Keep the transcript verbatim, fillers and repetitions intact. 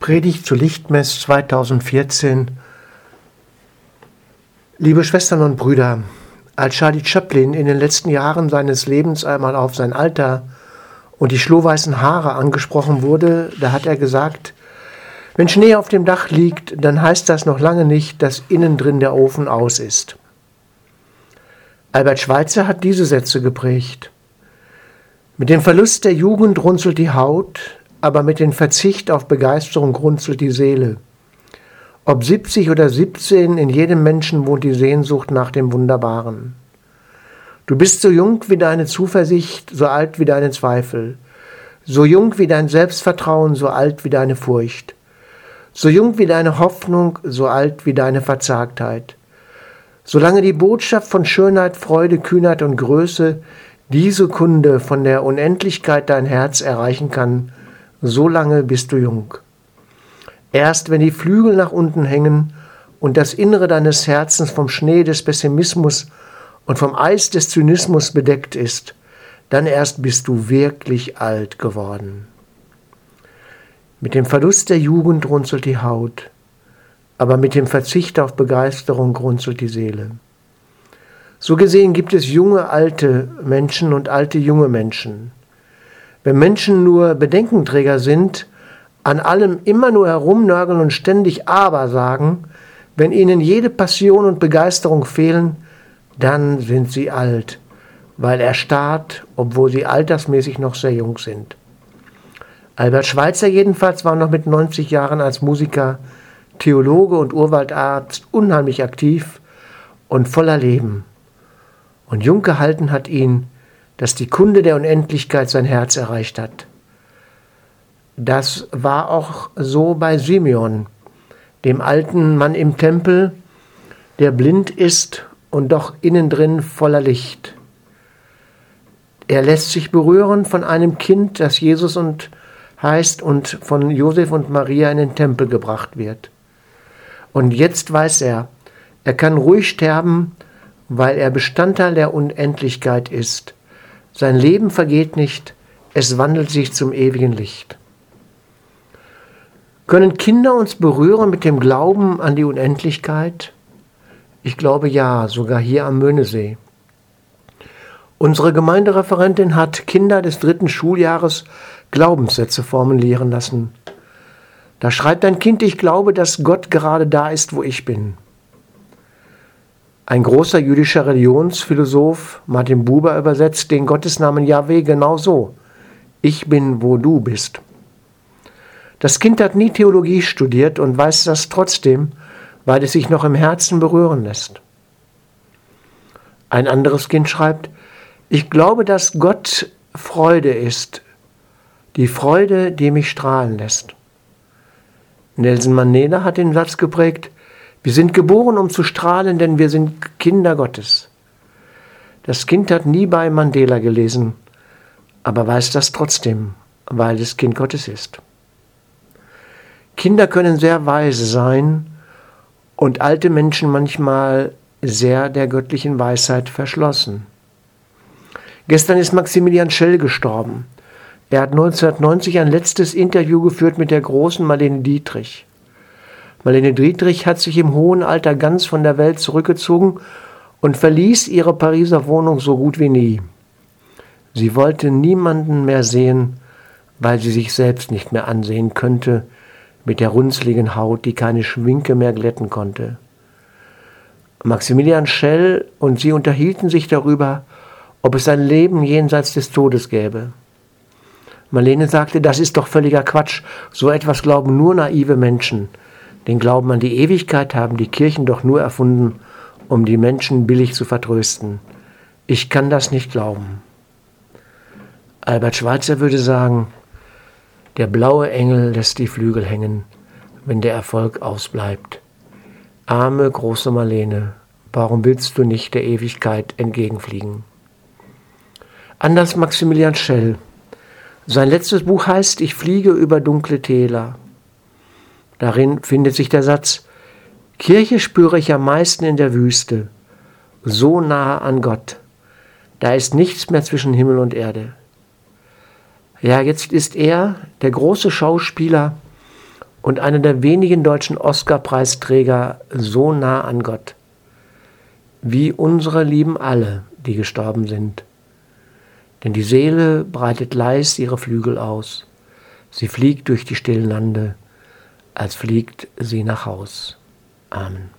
Predigt zu Lichtmess zweitausendvierzehn. Liebe Schwestern und Brüder, als Charlie Chaplin in den letzten Jahren seines Lebens einmal auf sein Alter und die schlohweißen Haare angesprochen wurde, da hat er gesagt: Wenn Schnee auf dem Dach liegt, dann heißt das noch lange nicht, dass innen drin der Ofen aus ist. Albert Schweitzer hat diese Sätze geprägt: Mit dem Verlust der Jugend runzelt die Haut, aber mit dem Verzicht auf Begeisterung runzelt die Seele. Ob siebzig oder siebzehn, in jedem Menschen wohnt die Sehnsucht nach dem Wunderbaren. Du bist so jung wie deine Zuversicht, so alt wie deine Zweifel. So jung wie dein Selbstvertrauen, so alt wie deine Furcht. So jung wie deine Hoffnung, so alt wie deine Verzagtheit. Solange die Botschaft von Schönheit, Freude, Kühnheit und Größe diese Kunde von der Unendlichkeit dein Herz erreichen kann, so lange bist du jung. Erst wenn die Flügel nach unten hängen und das Innere deines Herzens vom Schnee des Pessimismus und vom Eis des Zynismus bedeckt ist, dann erst bist du wirklich alt geworden. Mit dem Verlust der Jugend runzelt die Haut, aber mit dem Verzicht auf Begeisterung runzelt die Seele. So gesehen gibt es junge, alte Menschen und alte, junge Menschen. Wenn Menschen nur Bedenkenträger sind, an allem immer nur herumnörgeln und ständig aber sagen, wenn ihnen jede Passion und Begeisterung fehlen, dann sind sie alt, weil erstarrt, obwohl sie altersmäßig noch sehr jung sind. Albert Schweitzer jedenfalls war noch mit neunzig Jahren als Musiker, Theologe und Urwaldarzt unheimlich aktiv und voller Leben. Und jung gehalten hat ihn, dass die Kunde der Unendlichkeit sein Herz erreicht hat. Das war auch so bei Simeon, dem alten Mann im Tempel, der blind ist und doch innen drin voller Licht. Er lässt sich berühren von einem Kind, das Jesus und heißt und von Josef und Maria in den Tempel gebracht wird. Und jetzt weiß er, er kann ruhig sterben, weil er Bestandteil der Unendlichkeit ist. Sein Leben vergeht nicht, es wandelt sich zum ewigen Licht. Können Kinder uns berühren mit dem Glauben an die Unendlichkeit? Ich glaube ja, sogar hier am Möhnesee. Unsere Gemeindereferentin hat Kinder des dritten Schuljahres Glaubenssätze formulieren lassen. Da schreibt ein Kind: Ich glaube, dass Gott gerade da ist, wo ich bin. Ein großer jüdischer Religionsphilosoph, Martin Buber, übersetzt den Gottesnamen Jahwe genau so: Ich bin, wo du bist. Das Kind hat nie Theologie studiert und weiß das trotzdem, weil es sich noch im Herzen berühren lässt. Ein anderes Kind schreibt: Ich glaube, dass Gott Freude ist, die Freude, die mich strahlen lässt. Nelson Mandela hat den Satz geprägt: Wir sind geboren, um zu strahlen, denn wir sind Kinder Gottes. Das Kind hat nie bei Mandela gelesen, aber weiß das trotzdem, weil es Kind Gottes ist. Kinder können sehr weise sein und alte Menschen manchmal sehr der göttlichen Weisheit verschlossen. Gestern ist Maximilian Schell gestorben. Er hat neunzehnhundertneunzig ein letztes Interview geführt mit der großen Marlene Dietrich. Marlene Dietrich hat sich im hohen Alter ganz von der Welt zurückgezogen und verließ ihre Pariser Wohnung so gut wie nie. Sie wollte niemanden mehr sehen, weil sie sich selbst nicht mehr ansehen könnte, mit der runzligen Haut, die keine Schminke mehr glätten konnte. Maximilian Schell und sie unterhielten sich darüber, ob es ein Leben jenseits des Todes gäbe. Marlene sagte: Das ist doch völliger Quatsch, so etwas glauben nur naive Menschen. Den Glauben an die Ewigkeit haben die Kirchen doch nur erfunden, um die Menschen billig zu vertrösten. Ich kann das nicht glauben. Albert Schweitzer würde sagen: Der blaue Engel lässt die Flügel hängen, wenn der Erfolg ausbleibt. Arme, große Marlene, warum willst du nicht der Ewigkeit entgegenfliegen? Anders Maximilian Schell. Sein letztes Buch heißt Ich fliege über dunkle Täler. Darin findet sich der Satz: Kirche spüre ich am meisten in der Wüste, so nah an Gott. Da ist nichts mehr zwischen Himmel und Erde. Ja, jetzt ist er, der große Schauspieler und einer der wenigen deutschen Oscar-Preisträger so nah an Gott. Wie unsere lieben alle, die gestorben sind. Denn die Seele breitet leis ihre Flügel aus. Sie fliegt durch die stillen Lande, als fliegt sie nach Haus. Amen.